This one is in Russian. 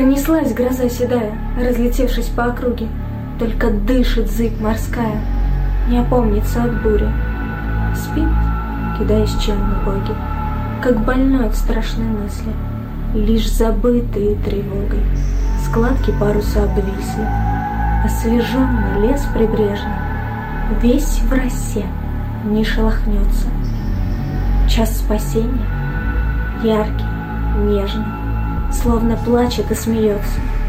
Пронеслась гроза седая, разлетевшись по округе. Только дышит зыбь морская, не опомнится от бури. Спит, кидаясь челны боги, как больной от страшной мысли, лишь забытые тревогой. Складки паруса обвисли, освеженный лес прибрежный весь в росе не шелохнется. Час спасения яркий, нежный, словно плачет и смеется.